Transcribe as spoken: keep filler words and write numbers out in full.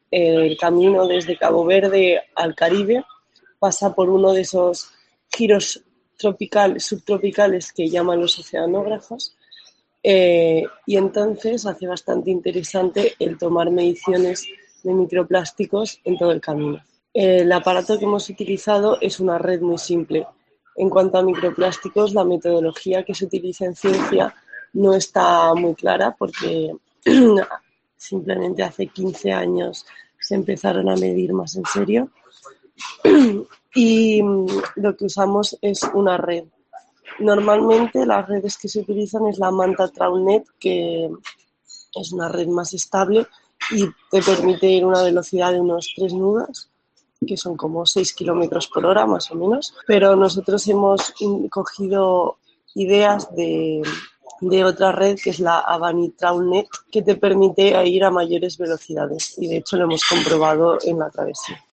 el camino desde Cabo Verde al Caribe pasa por uno de esos giros tropical, subtropicales que llaman los oceanógrafos, eh, y entonces hace bastante interesante el tomar mediciones de microplásticos en todo el camino. El aparato que hemos utilizado es una red muy simple. En cuanto a microplásticos, la metodología que se utiliza en ciencia no está muy clara porque simplemente hace quince años se empezaron a medir más en serio y lo que usamos es una red. Normalmente las redes que se utilizan es la Manta TraulNet, que es una red más estable y te permite ir a una velocidad de unos tres nudos, que son como seis kilómetros por hora más o menos, pero nosotros hemos cogido ideas de, de otra red que es la Avani TraulNet, que te permite ir a mayores velocidades y de hecho lo hemos comprobado en la travesía.